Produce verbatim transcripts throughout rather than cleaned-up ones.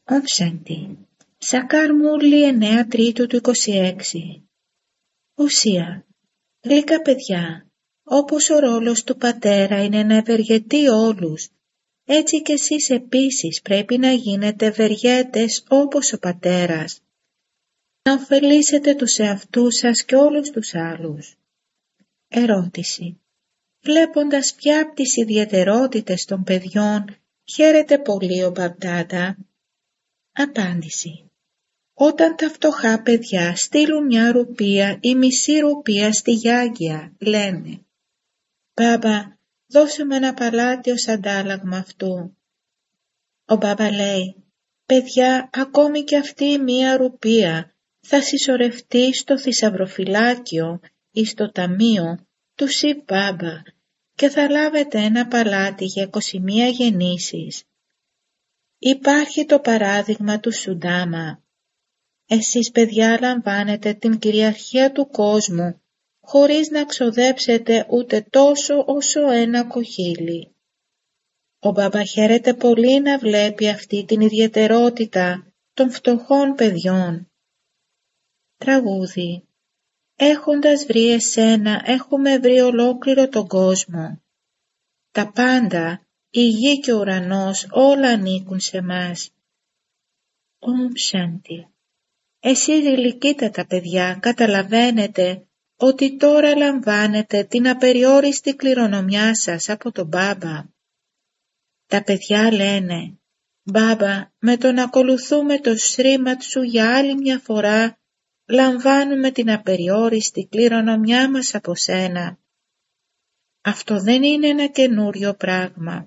Όμψαντη. Σακάρ Μούρλι εννέα Τρίτου του είκοσι έξι. Ουσία. Γλυκά παιδιά, όπως ο ρόλος του πατέρα είναι να ευεργετεί όλους, έτσι και εσείς επίσης πρέπει να γίνετε ευεργέτες όπως ο πατέρας. Να ωφελήσετε τους εαυτούς σας και όλους τους άλλους. Ερώτηση. Βλέποντας ποια από τις ιδιαιτερότητες των παιδιών χαίρεται πολύ ο μπαμπτάτα. Απάντηση. Όταν τα φτωχά παιδιά στείλουν μια ρουπία ή μισή ρουπία στη γιάγια, λένε «Μπάμπα, δώσε μου ένα παλάτι ως αντάλλαγμα αυτού». Ο μπάμπα λέει «Παιδιά, ακόμη και αυτή η μία ρουπία θα συσσωρευτεί στο θησαυροφυλάκιο ή στο ταμείο του Σιβ Μπάμπα και θα λάβετε ένα παλάτι για είκοσι μία γεννήσεις». Υπάρχει το παράδειγμα του Σουντάμα. Εσείς παιδιά λαμβάνετε την κυριαρχία του κόσμου χωρίς να ξοδέψετε ούτε τόσο όσο ένα κοχύλι. Ο μπαμπά χαίρεται πολύ να βλέπει αυτή την ιδιαιτερότητα των φτωχών παιδιών. Τραγούδι. Έχοντας βρει εσένα έχουμε βρει ολόκληρο τον κόσμο. Τα πάντα, η γη και ο ουρανός όλα ανήκουν σε μας. Ομ Σάντι. Εσείς γλυκύτατα παιδιά καταλαβαίνετε ότι τώρα λαμβάνετε την απεριόριστη κληρονομιά σας από τον μπάμπα. Τα παιδιά λένε «Μπάμπα, με το να ακολουθούμε το Σρίματ σου για άλλη μια φορά λαμβάνουμε την απεριόριστη κληρονομιά μας από σένα». Αυτό δεν είναι ένα καινούριο πράγμα.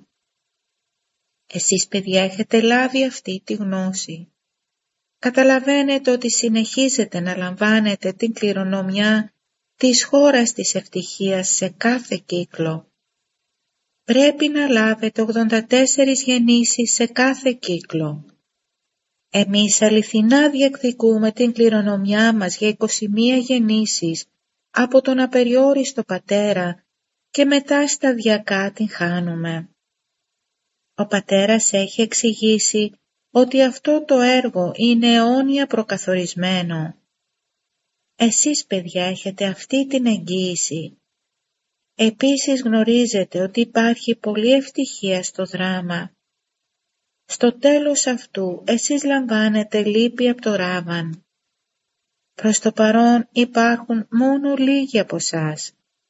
Εσείς παιδιά έχετε λάβει αυτή τη γνώση. Καταλαβαίνετε ότι συνεχίζετε να λαμβάνετε την κληρονομιά της χώρας της ευτυχίας σε κάθε κύκλο. Πρέπει να λάβετε ογδόντα τέσσερις γεννήσεις σε κάθε κύκλο. Εμείς αληθινά διεκδικούμε την κληρονομιά μας για είκοσι μία γεννήσεις από τον απεριόριστο πατέρα και μετά σταδιακά την χάνουμε. Ο πατέρας έχει εξηγήσει ότι αυτό το έργο είναι αιώνια προκαθορισμένο. Εσείς παιδιά έχετε αυτή την εγγύηση. Επίσης γνωρίζετε ότι υπάρχει πολλή ευτυχία στο δράμα. Στο τέλος αυτού εσείς λαμβάνετε λύπη από το Ράβαν. Προς το παρόν υπάρχουν μόνο λίγοι από εσάς.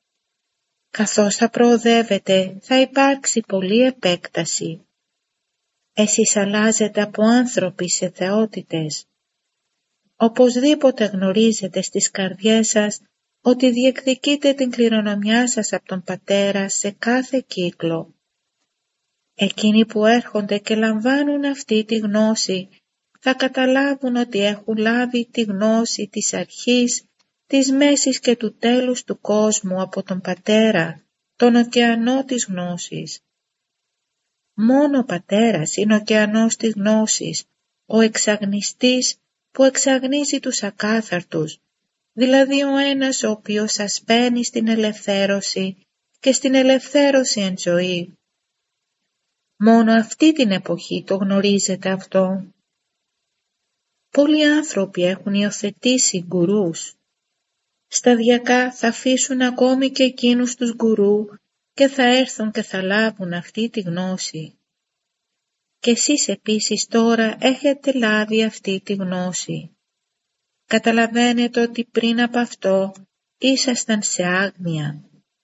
Καθώς θα προοδεύετε θα υπάρξει πολλή επέκταση. Εσείς αλλάζετε από άνθρωποι σε θεότητες. Οπωσδήποτε γνωρίζετε στις καρδιές σας ότι διεκδικείτε την κληρονομιά σας από τον πατέρα σε κάθε κύκλο. Εκείνοι που έρχονται και λαμβάνουν αυτή τη γνώση θα καταλάβουν ότι έχουν λάβει τη γνώση της αρχής, της μέσης και του τέλους του κόσμου από τον πατέρα, τον ωκεανό της γνώσης. Μόνο ο πατέρας είναι ο ωκεανός της γνώσης, ο εξαγνιστής που εξαγνίζει τους ακάθαρτους, δηλαδή ο ένας ο οποίος σας παίρνει στην ελευθέρωση και στην ελευθέρωση εν ζωή. Μόνο αυτή την εποχή το γνωρίζετε αυτό. Πολλοί άνθρωποι έχουν υιοθετήσει γκουρούς. Σταδιακά θα αφήσουν ακόμη και εκείνους τους γκουρού και θα έρθουν και θα λάβουν αυτή τη γνώση. Και εσείς επίσης τώρα έχετε λάβει αυτή τη γνώση. Καταλαβαίνετε ότι πριν από αυτό ήσασταν σε άγνοια.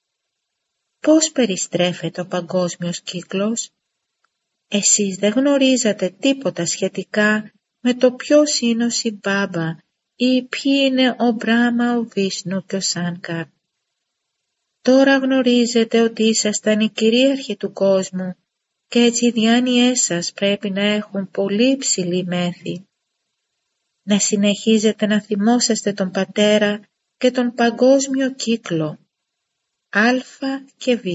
Πώς περιστρέφεται ο παγκόσμιος κύκλος? Εσείς δεν γνωρίζατε τίποτα σχετικά με το ποιος είναι ο Σιβ Μπάμπα ή ποιοι είναι ο Μπράμα, ο Βίσνου και ο Σάνκαρ. Τώρα γνωρίζετε ότι ήσασταν οι κυρίαρχοι του κόσμου και έτσι οι διάνοιές σας πρέπει να έχουν πολύ υψηλή μέθη. Να συνεχίζετε να θυμόσαστε τον πατέρα και τον παγκόσμιο κύκλο, Α και Β.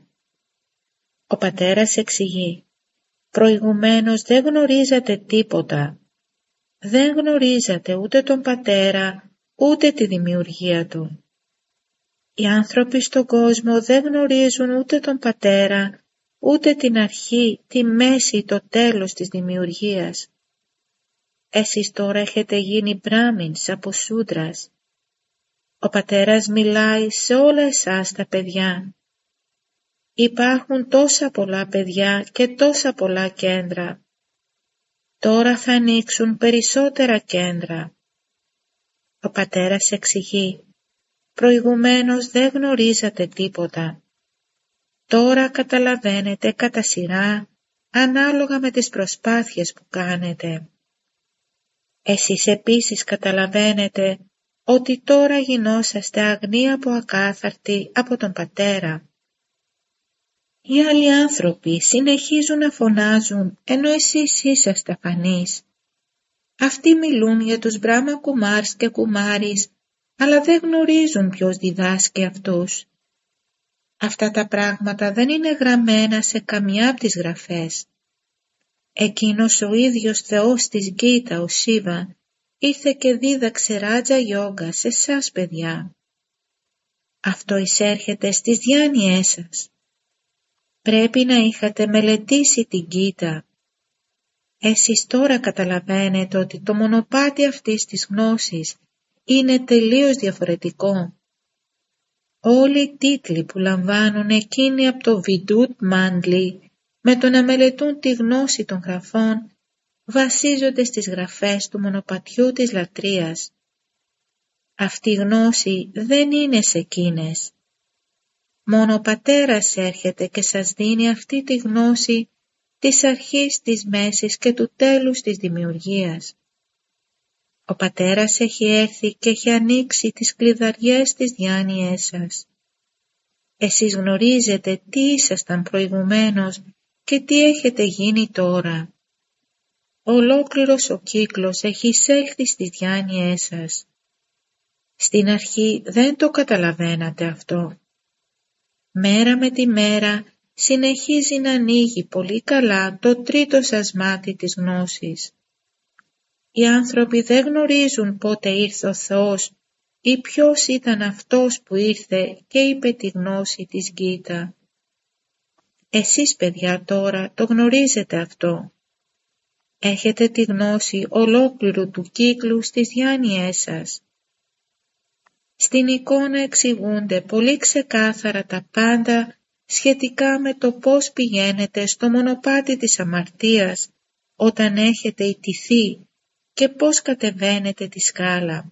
Ο πατέρας εξηγεί, προηγουμένως δεν γνωρίζατε τίποτα. Δεν γνωρίζατε ούτε τον πατέρα, ούτε τη δημιουργία του. Οι άνθρωποι στον κόσμο δεν γνωρίζουν ούτε τον πατέρα, ούτε την αρχή, τη μέση, το τέλος της δημιουργίας. Εσείς τώρα έχετε γίνει μπράμινς από σούντρας. Ο πατέρας μιλάει σε όλα εσάς τα παιδιά. Υπάρχουν τόσα πολλά παιδιά και τόσα πολλά κέντρα. Τώρα θα ανοίξουν περισσότερα κέντρα. Ο πατέρας εξηγεί, προηγουμένως δεν γνωρίζατε τίποτα. Τώρα καταλαβαίνετε κατά σειρά, ανάλογα με τις προσπάθειες που κάνετε. Εσείς επίσης καταλαβαίνετε ότι τώρα γινόσαστε αγνοί από ακάθαρτοι από τον πατέρα. Οι άλλοι άνθρωποι συνεχίζουν να φωνάζουν ενώ εσείς είσαστε αφανείς. Αυτοί μιλούν για τους Μπράχμα Κουμάρς και Κουμάρις, αλλά δεν γνωρίζουν ποιος διδάσκει αυτούς. Αυτά τα πράγματα δεν είναι γραμμένα σε καμιά από τις γραφές. Εκείνος ο ίδιος Θεός της Γκίτα, ο Σίβα, ήρθε και δίδαξε Ράτζα Γιόγκα σε εσάς παιδιά. Αυτό εισέρχεται στις διάνοιές σας. Πρέπει να είχατε μελετήσει την Γκίτα. Εσείς τώρα καταλαβαίνετε ότι το μονοπάτι αυτής της γνώσης είναι τελείως διαφορετικό. Όλοι οι τίτλοι που λαμβάνουν εκείνοι από το Βιντούτ Μάντλι με το να μελετούν τη γνώση των γραφών βασίζονται στις γραφές του μονοπατιού της λατρείας. Αυτή η γνώση δεν είναι σε εκείνες. Μόνο ο Πατέρας έρχεται και σας δίνει αυτή τη γνώση της αρχής, της μέσης και του τέλους της δημιουργίας. Ο Πατέρας έχει έρθει και έχει ανοίξει τις κλειδαριές της διάνοιές σας. Εσείς γνωρίζετε τι ήσασταν προηγουμένως και τι έχετε γίνει τώρα. Ολόκληρος ο κύκλος έχει εισέλθει στις διάνοιές σας. Στην αρχή δεν το καταλαβαίνατε αυτό. Μέρα με τη μέρα συνεχίζει να ανοίγει πολύ καλά το τρίτο σας μάτι της γνώσης. Οι άνθρωποι δεν γνωρίζουν πότε ήρθε ο Θεός ή ποιος ήταν αυτός που ήρθε και είπε τη γνώση της Γκίτα. Εσείς παιδιά τώρα το γνωρίζετε αυτό. Έχετε τη γνώση ολόκληρου του κύκλου στις διάνοιές σας. Στην εικόνα εξηγούνται πολύ ξεκάθαρα τα πάντα σχετικά με το πώς πηγαίνετε στο μονοπάτι της αμαρτίας όταν έχετε ιτηθεί και πώς κατεβαίνετε τη σκάλα.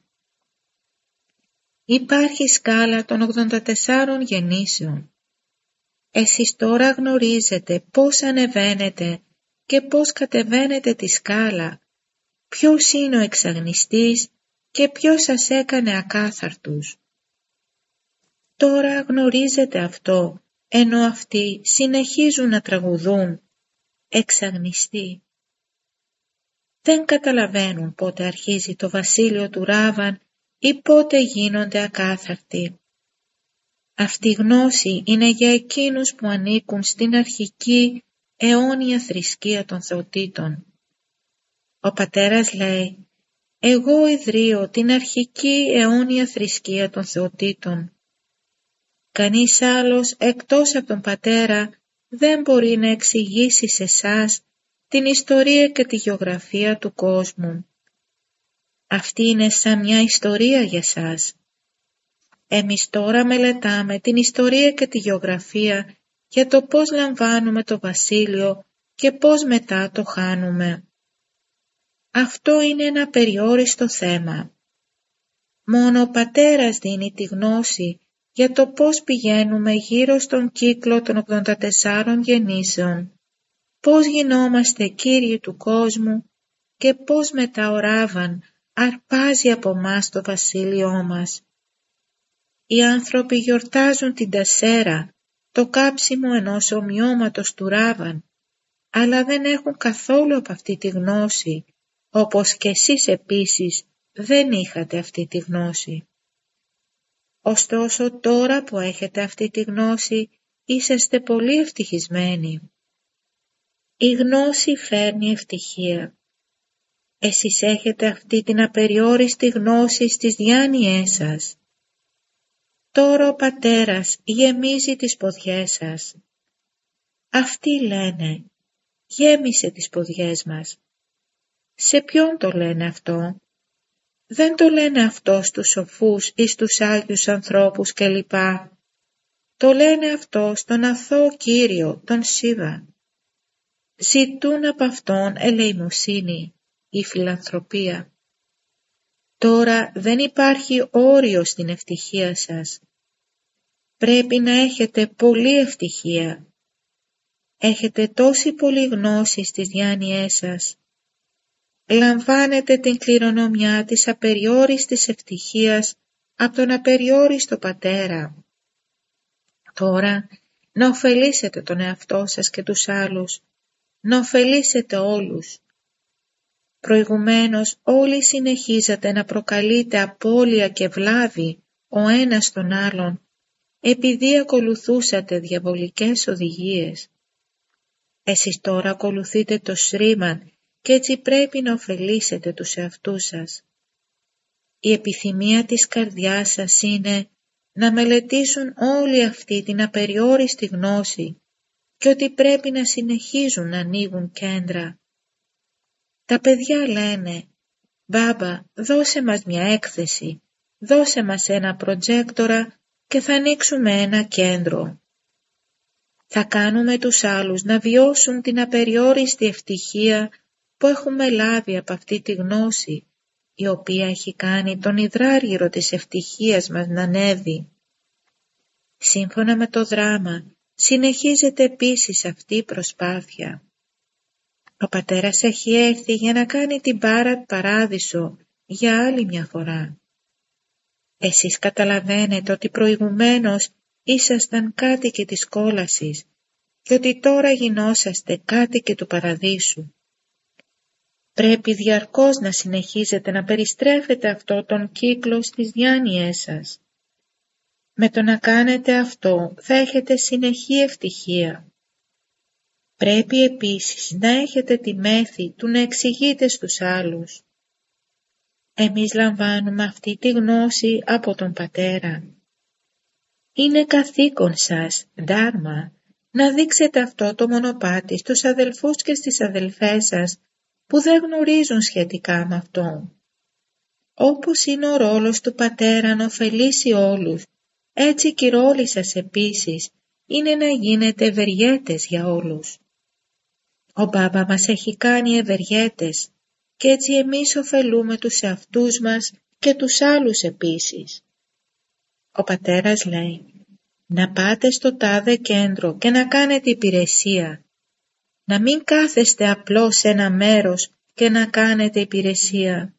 Υπάρχει σκάλα των ογδόντα τεσσάρων γεννήσεων. Εσείς τώρα γνωρίζετε πώς ανεβαίνετε και πώς κατεβαίνετε τη σκάλα, ποιος είναι ο εξαγνιστής και ποιος σας έκανε ακάθαρτους. Τώρα γνωρίζετε αυτό, ενώ αυτοί συνεχίζουν να τραγουδούν εξαγνιστή. Δεν καταλαβαίνουν πότε αρχίζει το βασίλειο του Ράβαν ή πότε γίνονται ακάθαρτοι. Αυτή η γνώση είναι για εκείνους που ανήκουν στην αρχική αιώνια θρησκεία των θεοτήτων. Ο Πατέρας λέει, εγώ ιδρύω την αρχική αιώνια θρησκεία των θεοτήτων. Κανείς άλλος εκτός από τον Πατέρα δεν μπορεί να εξηγήσει σε εσάς την ιστορία και τη γεωγραφία του κόσμου. Αυτή είναι σαν μια ιστορία για σας. Εμείς τώρα μελετάμε την ιστορία και τη γεωγραφία για το πώς λαμβάνουμε το βασίλειο και πώς μετά το χάνουμε. Αυτό είναι ένα περιόριστο θέμα. Μόνο ο Πατέρας δίνει τη γνώση για το πώς πηγαίνουμε γύρω στον κύκλο των ογδόντα τεσσάρων γεννήσεων, πώς γινόμαστε κύριοι του κόσμου και πώς μετά ο Ράβαν αρπάζει από μας το βασίλειό μας. Οι άνθρωποι γιορτάζουν την Τασέρα, το κάψιμο ενός ομοιώματος του Ράβαν, αλλά δεν έχουν καθόλου από αυτή τη γνώση, όπως και εσείς επίσης δεν είχατε αυτή τη γνώση. Ωστόσο τώρα που έχετε αυτή τη γνώση είσαστε πολύ ευτυχισμένοι. Η γνώση φέρνει ευτυχία. Εσείς έχετε αυτή την απεριόριστη γνώση στις διάνοιές σας. Τώρα ο Πατέρας γεμίζει τις ποδιές σας. Αυτοί λένε, γέμισε τις ποδιές μας. Σε ποιον το λένε αυτό? Δεν το λένε αυτό στους σοφούς ή στους άγιους ανθρώπους κλπ. Το λένε αυτό στον αθώο Κύριο, τον Σίβα. Ζητούν από Αυτόν ελεημοσύνη, η φιλανθρωπία. Τώρα δεν υπάρχει όριο στην ευτυχία σας. Πρέπει να έχετε πολλή ευτυχία. Έχετε τόση πολλή γνώση στις διάνοιές σας. Λαμβάνετε την κληρονομιά της απεριόριστης ευτυχίας από τον απεριόριστο Πατέρα. Τώρα να ωφελήσετε τον εαυτό σας και τους άλλους, να ωφελήσετε όλους. Προηγουμένως όλοι συνεχίζατε να προκαλείτε απώλεια και βλάβη ο ένας τον άλλον, επειδή ακολουθούσατε διαβολικές οδηγίες. Εσείς τώρα ακολουθείτε το Σρίμαν και έτσι πρέπει να ωφελήσετε τους εαυτούς σας. Η επιθυμία της καρδιάς σας είναι να μελετήσουν όλοι αυτή την απεριόριστη γνώση και ότι πρέπει να συνεχίζουν να ανοίγουν κέντρα. Τα παιδιά λένε «Μπάμπα, δώσε μας μια έκθεση, δώσε μας ένα προτζέκτορα και θα ανοίξουμε ένα κέντρο». Θα κάνουμε τους άλλους να βιώσουν την απεριόριστη ευτυχία που έχουμε λάβει από αυτή τη γνώση, η οποία έχει κάνει τον υδράργυρο της ευτυχίας μας να ανέβει. Σύμφωνα με το δράμα, συνεχίζεται επίσης αυτή η προσπάθεια. Ο Πατέρας έχει έρθει για να κάνει την Πάρατ Παράδεισο για άλλη μια φορά. Εσείς καταλαβαίνετε ότι προηγουμένως ήσασταν κάτοικοι της κόλασης και ότι τώρα γινόσαστε κάτοικοι του Παραδείσου. Πρέπει διαρκώς να συνεχίζετε να περιστρέφετε αυτό τον κύκλο στις διάνοιές σας. Με το να κάνετε αυτό θα έχετε συνεχή ευτυχία. Πρέπει επίσης να έχετε τη μέθη του να εξηγείτε στους άλλους. Εμείς λαμβάνουμε αυτή τη γνώση από τον Πατέρα. Είναι καθήκον σας, Ντάρμα, να δείξετε αυτό το μονοπάτι στους αδελφούς και στις αδελφές σας που δεν γνωρίζουν σχετικά με αυτό. Όπως είναι ο ρόλος του Πατέρα να ωφελήσει όλους, έτσι και η ρόλη σας επίσης είναι να γίνετε ευεργέτες για όλους. Ο Μπάμπα μας έχει κάνει ευεργέτες και έτσι εμείς ωφελούμε τους εαυτούς μας και τους άλλους επίσης. Ο Πατέρας λέει να πάτε στο τάδε κέντρο και να κάνετε υπηρεσία. Να μην κάθεστε απλώς σε ένα μέρος και να κάνετε υπηρεσία.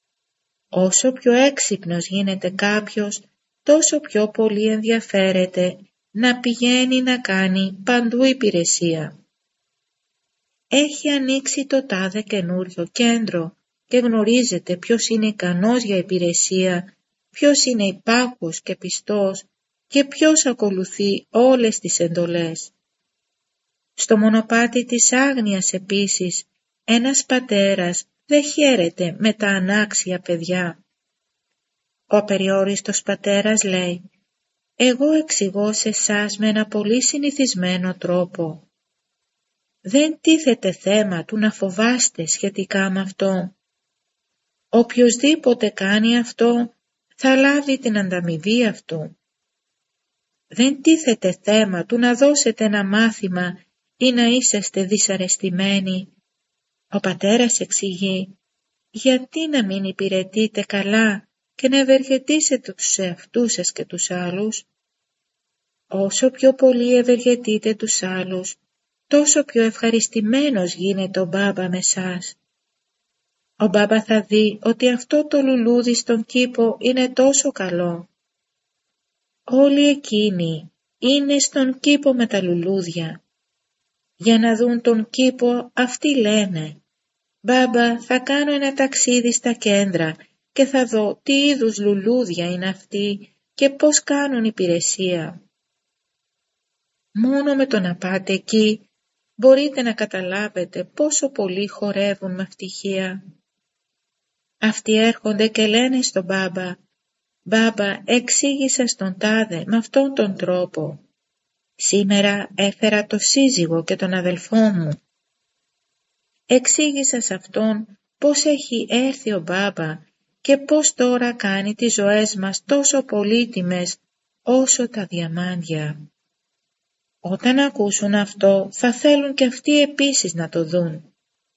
Όσο πιο έξυπνος γίνεται κάποιος, τόσο πιο πολύ ενδιαφέρεται να πηγαίνει να κάνει παντού υπηρεσία. Έχει ανοίξει το τάδε καινούριο κέντρο και γνωρίζετε ποιος είναι ικανός για υπηρεσία, ποιος είναι υπάκουος και πιστός και ποιος ακολουθεί όλες τις εντολές. Στο μονοπάτι της άγνοιας επίσης, ένας πατέρας δεν χαίρεται με τα ανάξια παιδιά. Ο απεριόριστος πατέρας λέει «Εγώ εξηγώ σε εσάς με ένα πολύ συνηθισμένο τρόπο». Δεν τίθεται θέμα του να φοβάστε σχετικά με αυτό. Οποιοσδήποτε κάνει αυτό θα λάβει την ανταμοιβή αυτού. Δεν τίθεται θέμα του να δώσετε ένα μάθημα ή να είσαστε δυσαρεστημένοι. Ο πατέρας εξηγεί γιατί να μην υπηρετείτε καλά και να ευεργετήσετε τους εαυτούς σας και τους άλλους. Όσο πιο πολύ ευεργετείτε τους άλλους, τόσο πιο ευχαριστημένος γίνεται ο Μπάμπα με σας. Ο Μπάμπα θα δει ότι αυτό το λουλούδι στον κήπο είναι τόσο καλό. Όλοι εκείνοι είναι στον κήπο με τα λουλούδια. Για να δουν τον κήπο αυτοί λένε «Μπάμπα, θα κάνω ένα ταξίδι στα κέντρα και θα δω τι είδους λουλούδια είναι αυτοί και πώς κάνουν υπηρεσία». Μόνο με το να πάτε εκεί μπορείτε να καταλάβετε πόσο πολλοί χορεύουν με ευτυχία. Αυτοί έρχονται και λένε στον Μπάμπα «Μπάμπα, εξήγησα στον τάδε με αυτόν τον τρόπο. Σήμερα έφερα το σύζυγο και τον αδελφό μου. Εξήγησα σε αυτόν πώς έχει έρθει ο Μπάμπα και πώς τώρα κάνει τις ζωές μας τόσο πολύτιμες όσο τα διαμάντια. Όταν ακούσουν αυτό θα θέλουν και αυτοί επίσης να το δουν.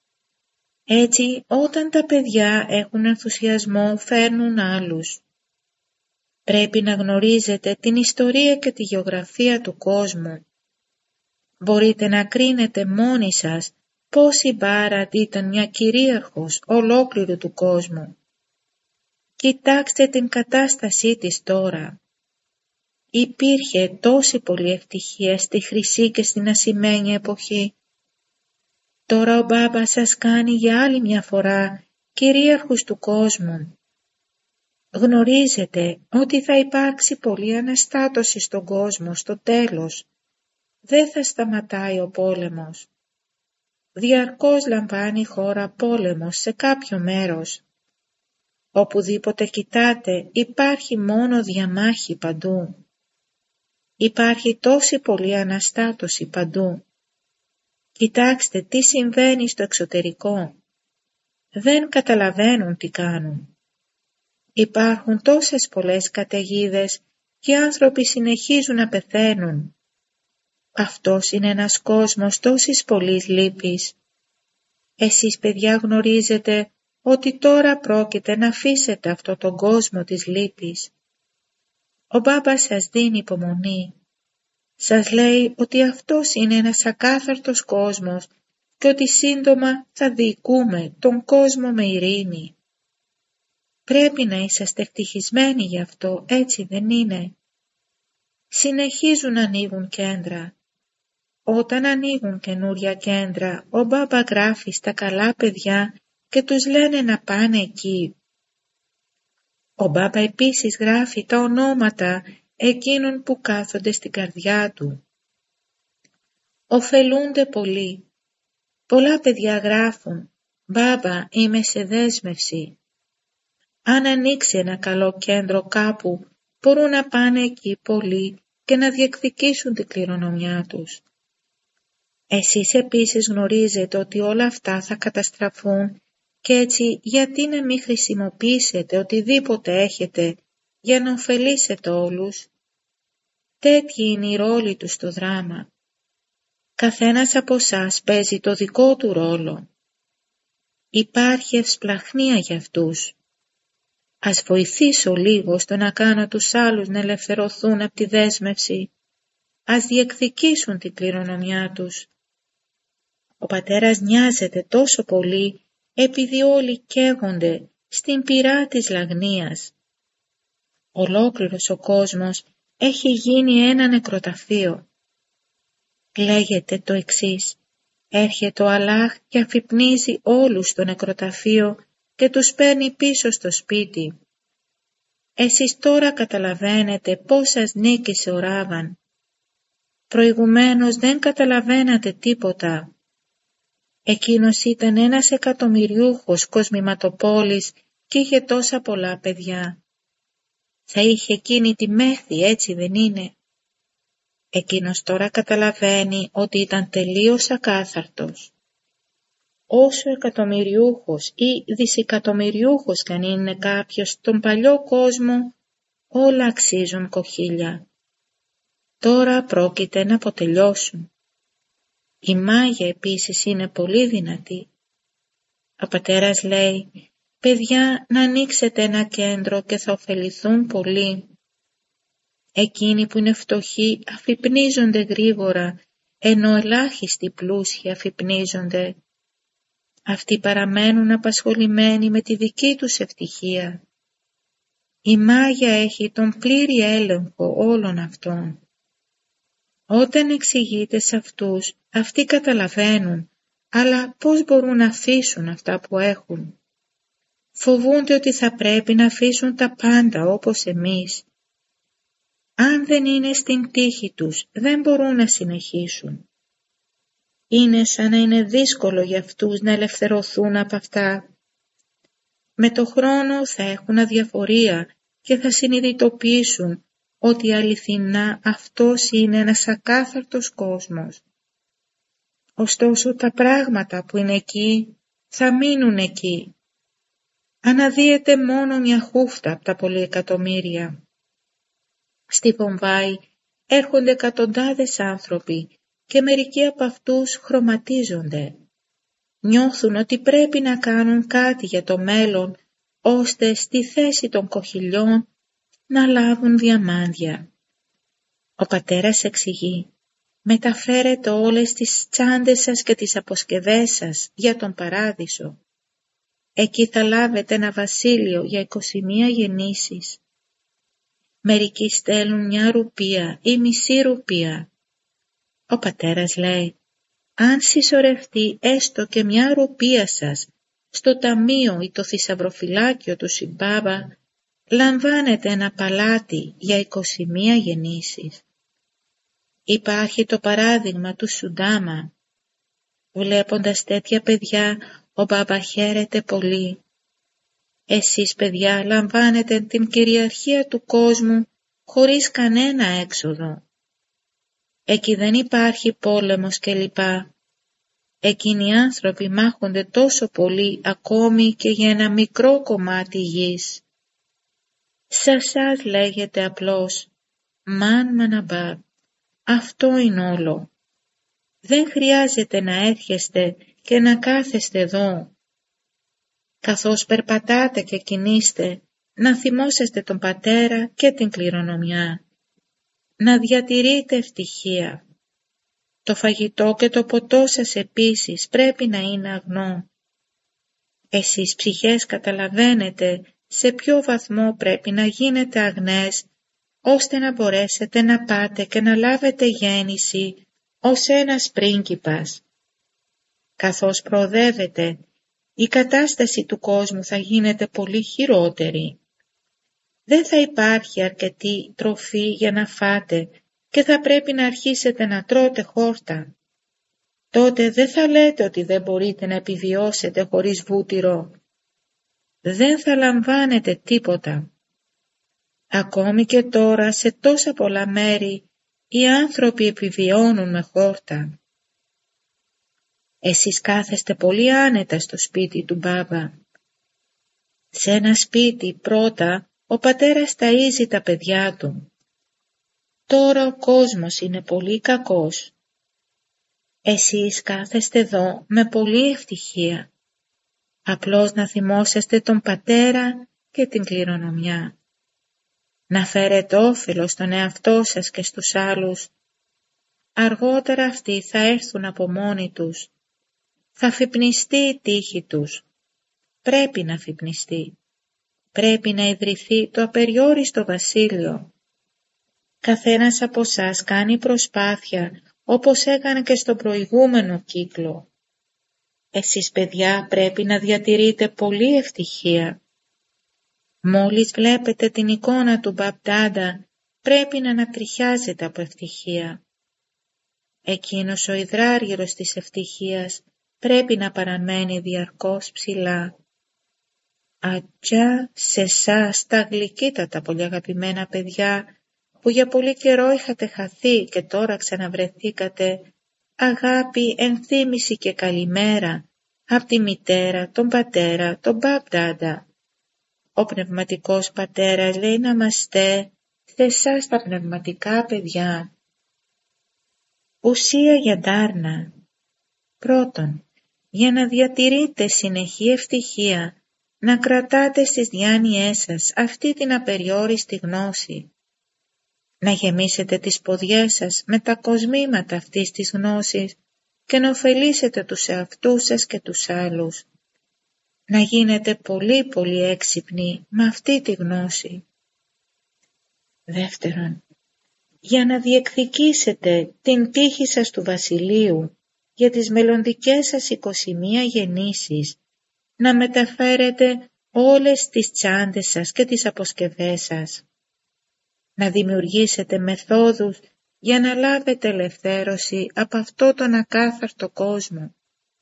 Έτσι, όταν τα παιδιά έχουν ενθουσιασμό φέρνουν άλλους. Πρέπει να γνωρίζετε την ιστορία και τη γεωγραφία του κόσμου. Μπορείτε να κρίνετε μόνοι σας πώς η Μπάραντ ήταν μια κυρίαρχος ολόκληρου του κόσμου. Κοιτάξτε την κατάστασή της τώρα. Υπήρχε τόση πολλή ευτυχία στη χρυσή και στην ασημένια εποχή. Τώρα ο Μπάμπας σας κάνει για άλλη μια φορά κυρίαρχους του κόσμου. Γνωρίζετε ότι θα υπάρξει πολλή αναστάτωση στον κόσμο στο τέλος. Δεν θα σταματάει ο πόλεμος. Διαρκώς λαμβάνει η χώρα πόλεμος σε κάποιο μέρος. Οπουδήποτε κοιτάτε υπάρχει μόνο διαμάχη παντού. Υπάρχει τόση πολλή αναστάτωση παντού. Κοιτάξτε τι συμβαίνει στο εξωτερικό. Δεν καταλαβαίνουν τι κάνουν. Υπάρχουν τόσες πολλές καταιγίδες και οι άνθρωποι συνεχίζουν να πεθαίνουν. Αυτός είναι ένας κόσμος τόσης πολλής λύπης. Εσείς παιδιά γνωρίζετε ότι τώρα πρόκειται να αφήσετε αυτό τον κόσμο της λύπης. Ο Μπάμπας σας δίνει υπομονή. Σας λέει ότι αυτός είναι ένας ακάθαρτος κόσμος και ότι σύντομα θα διοικούμε τον κόσμο με ειρήνη. Πρέπει να είσαστε ευτυχισμένοι γι' αυτό, έτσι δεν είναι? Συνεχίζουν να ανοίγουν κέντρα. Όταν ανοίγουν καινούρια κέντρα, ο Μπάμπα γράφει στα καλά παιδιά και τους λένε να πάνε εκεί. Ο Μπάμπα επίσης γράφει τα ονόματα εκείνων που κάθονται στην καρδιά του. Οφελούνται πολύ. Πολλά παιδιά γράφουν «Μπάμπα, είμαι σε δέσμευση». Αν ανοίξει ένα καλό κέντρο κάπου, μπορούν να πάνε εκεί πολλοί και να διεκδικήσουν την κληρονομιά τους. Εσείς επίσης γνωρίζετε ότι όλα αυτά θα καταστραφούν και έτσι γιατί να μην χρησιμοποιήσετε οτιδήποτε έχετε για να ωφελήσετε όλους. Τέτοιοι είναι οι ρόλοι του στο δράμα. Καθένας από εσάς παίζει το δικό του ρόλο. Υπάρχει ευσπλαχνία για αυτούς. Ας βοηθήσω λίγο στο να κάνω τους άλλους να ελευθερωθούν από τη δέσμευση. Ας διεκδικήσουν την κληρονομιά τους. Ο πατέρας νοιάζεται τόσο πολύ επειδή όλοι καίγονται στην πυρά της λαγνίας. Ολόκληρος ο κόσμος έχει γίνει ένα νεκροταφείο. Λέγεται το εξής: έρχεται ο Αλλάχ και αφυπνίζει όλους στο νεκροταφείο και τους παίρνει πίσω στο σπίτι. Εσείς τώρα καταλαβαίνετε πώς σας νίκησε ο Ράβαν. Προηγουμένως δεν καταλαβαίνατε τίποτα. Εκείνος ήταν ένας εκατομμυριούχος κοσμηματοπόλης και είχε τόσα πολλά παιδιά. Θα είχε εκείνη τη μέθη, έτσι δεν είναι? Εκείνος τώρα καταλαβαίνει ότι ήταν τελείως ακάθαρτος. Όσο εκατομμυριούχος ή δισεκατομμυριούχος κι αν είναι κάποιος στον παλιό κόσμο, όλα αξίζουν κοχύλια. Τώρα πρόκειται να αποτελειώσουν. Η μάγια επίσης είναι πολύ δυνατή. Ο πατέρας λέει, παιδιά, να ανοίξετε ένα κέντρο και θα ωφεληθούν πολύ. Εκείνοι που είναι φτωχοί αφυπνίζονται γρήγορα, ενώ ελάχιστοι πλούσιοι αφυπνίζονται. Αυτοί παραμένουν απασχολημένοι με τη δική τους ευτυχία. Η μάγια έχει τον πλήρη έλεγχο όλων αυτών. Όταν εξηγείται σε αυτούς, αυτοί καταλαβαίνουν, αλλά πώς μπορούν να αφήσουν αυτά που έχουν? Φοβούνται ότι θα πρέπει να αφήσουν τα πάντα όπως εμείς. Αν δεν είναι στην τύχη τους, δεν μπορούν να συνεχίσουν. Είναι σαν να είναι δύσκολο για αυτούς να ελευθερωθούν από αυτά. Με το χρόνο θα έχουν αδιαφορία και θα συνειδητοποιήσουν ότι αληθινά αυτός είναι ένας ακάθαρτος κόσμος. Ωστόσο τα πράγματα που είναι εκεί θα μείνουν εκεί. αναδύεται μόνο μια χούφτα από τα πολυεκατομμύρια. Στη Βομβάη έρχονται εκατοντάδες άνθρωποι και μερικοί από αυτούς χρωματίζονται. Νιώθουν ότι πρέπει να κάνουν κάτι για το μέλλον, ώστε στη θέση των κοχυλιών να λάβουν διαμάντια. Ο πατέρας εξηγεί: μεταφέρετε όλες τις τσάντες σας και τις αποσκευές σας για τον παράδεισο. Εκεί θα λάβετε ένα βασίλειο για είκοσι μία γεννήσεις. Μερικοί στέλνουν μια ρουπία ή μισή ρουπία. Ο πατέρας λέει: αν συσσωρευτεί έστω και μια ρουπία σας στο ταμείο ή το θησαυροφυλάκιο του Συμπάμπα, λαμβάνετε ένα παλάτι για είκοσι μία γεννήσεις. Υπάρχει το παράδειγμα του Σουντάμα. Βλέποντας τέτοια παιδιά, ο Μπάμπα χαίρεται πολύ. Εσείς, παιδιά, λαμβάνετε την κυριαρχία του κόσμου χωρίς κανένα έξοδο. Εκεί δεν υπάρχει πόλεμος κλπ. Εκείνοι οι άνθρωποι μάχονται τόσο πολύ ακόμη και για ένα μικρό κομμάτι γης. Σε σας λέγεται απλώς «Μαν Μαναμπά». Αυτό είναι όλο. Δεν χρειάζεται να έρχεστε και να κάθεστε εδώ. Καθώς περπατάτε και κινείστε, να θυμόσαστε τον πατέρα και την κληρονομιά. Να διατηρείτε ευτυχία. Το φαγητό και το ποτό σας επίσης πρέπει να είναι αγνό. Εσείς ψυχές καταλαβαίνετε σε ποιο βαθμό πρέπει να γίνετε αγνές, ώστε να μπορέσετε να πάτε και να λάβετε γέννηση ως ένας πρίγκιπας. Καθώς προοδεύετε, η κατάσταση του κόσμου θα γίνεται πολύ χειρότερη. Δεν θα υπάρχει αρκετή τροφή για να φάτε και θα πρέπει να αρχίσετε να τρώτε χόρτα. Τότε δεν θα λέτε ότι δεν μπορείτε να επιβιώσετε χωρίς βούτυρο. Δεν θα λαμβάνετε τίποτα. Ακόμη και τώρα σε τόσα πολλά μέρη οι άνθρωποι επιβιώνουν με χόρτα. Εσείς κάθεστε πολύ άνετα στο σπίτι του Μπάμπα. Σε ένα σπίτι πρώτα ο πατέρας ταΐζει τα παιδιά του. Τώρα ο κόσμος είναι πολύ κακός. Εσείς κάθεστε εδώ με πολύ ευτυχία. Απλώς να θυμόσαστε τον πατέρα και την κληρονομιά. Να φέρετε όφελος στον εαυτό σας και στους άλλους. Αργότερα αυτοί θα έρθουν από μόνοι τους. Θα φυπνιστεί η τύχη τους. Πρέπει να φυπνιστεί. Πρέπει να ιδρυθεί το απεριόριστο βασίλειο. Καθένας από σας κάνει προσπάθεια όπως έκανε και στο προηγούμενο κύκλο. Εσείς, παιδιά, πρέπει να διατηρείτε πολλή ευτυχία. Μόλις βλέπετε την εικόνα του Μπαπτάντα, πρέπει να ανατριχιάζετε από ευτυχία. Εκείνος ο υδράργυρος της ευτυχίας πρέπει να παραμένει διαρκώς ψηλά. Ατζά σε εσάς τα γλυκύτατα πολύ αγαπημένα παιδιά, που για πολύ καιρό είχατε χαθεί και τώρα ξαναβρεθήκατε, αγάπη, ενθύμηση και καλημέρα από τη μητέρα, τον πατέρα, τον Μπαπτάντα. Ο πνευματικός πατέρας λέει ναμαστέ σε εσάς τα πνευματικά παιδιά. Ουσία για ντάρνα. Πρώτον, για να διατηρείτε συνεχή ευτυχία, να κρατάτε στις διάνοιές σας αυτή την απεριόριστη γνώση. Να γεμίσετε τις ποδιές σας με τα κοσμήματα αυτής της γνώσης και να ωφελήσετε τους εαυτούς σας και τους άλλους. Να γίνετε πολύ πολύ έξυπνοι με αυτή τη γνώση. Δεύτερον, για να διεκδικήσετε την τύχη σας του βασιλείου για τις μελλοντικές σας είκοσι μία γεννήσεις, να μεταφέρετε όλες τις τσάντες σας και τις αποσκευές σας. Να δημιουργήσετε μεθόδους για να λάβετε ελευθέρωση από αυτό τον ακάθαρτο κόσμο.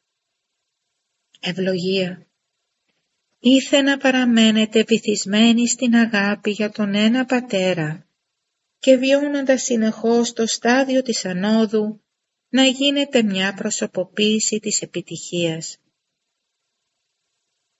Ευλογία. Ήθε να παραμένετε βυθισμένοι στην αγάπη για τον ένα πατέρα και βιώνοντας συνεχώς το στάδιο της ανόδου, να γίνετε μια προσωποποίηση της επιτυχίας.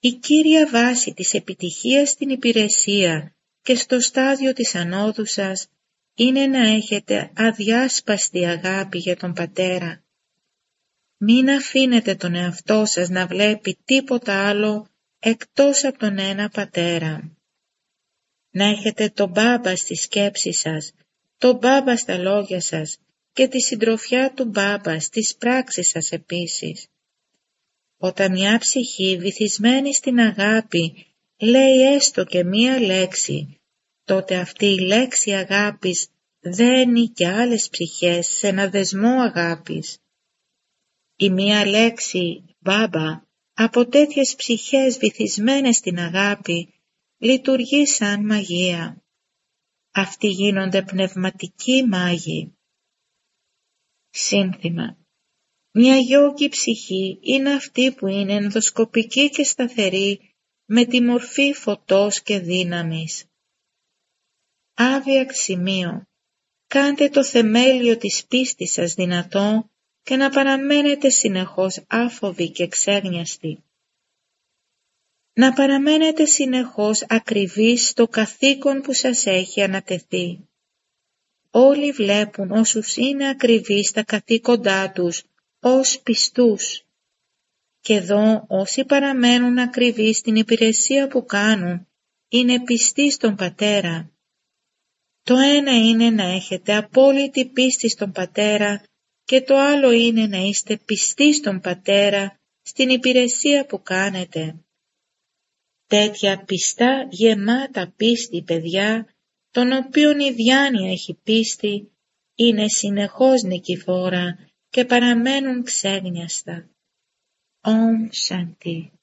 Η κύρια βάση της επιτυχίας στην υπηρεσία και στο στάδιο της ανόδου σας είναι να έχετε αδιάσπαστη αγάπη για τον Πατέρα. Μην αφήνετε τον εαυτό σας να βλέπει τίποτα άλλο εκτός από τον ένα Πατέρα. Να έχετε τον Μπάμπα στη σκέψη σας, τον Μπάμπα στα λόγια σας και τη συντροφιά του Μπάμπα στις πράξεις σας επίσης. Όταν μια ψυχή βυθισμένη στην αγάπη λέει έστω και μία λέξη, τότε αυτή η λέξη αγάπης δένει και άλλες ψυχές σε ένα δεσμό αγάπης. Η μία λέξη «Μπάμπα» από τέτοιες ψυχές βυθισμένες στην αγάπη λειτουργεί σαν μαγεία. Αυτοί γίνονται πνευματικοί μάγοι. Σύνθημα. Μια γιόγκη ψυχή είναι αυτή που είναι ενδοσκοπική και σταθερή με τη μορφή φωτός και δύναμης. Άβιακ σημείο. Κάντε το θεμέλιο της πίστης σας δυνατό και να παραμένετε συνεχώς άφοβοι και ξέγνιαστοι. Να παραμένετε συνεχώς ακριβείς στο καθήκον που σας έχει ανατεθεί. Όλοι βλέπουν όσους είναι ακριβείς στα καθήκοντά τους ως πιστούς. Και εδώ όσοι παραμένουν ακριβείς στην υπηρεσία που κάνουν είναι πιστοί στον Πατέρα. Το ένα είναι να έχετε απόλυτη πίστη στον Πατέρα και το άλλο είναι να είστε πιστοί στον Πατέρα στην υπηρεσία που κάνετε. Τέτοια πιστά γεμάτα πίστη παιδιά, των οποίων η διάνοια έχει πίστη, είναι συνεχώς νικηφόρα και παραμένουν ξέγνιαστα. Ομ Σαντι.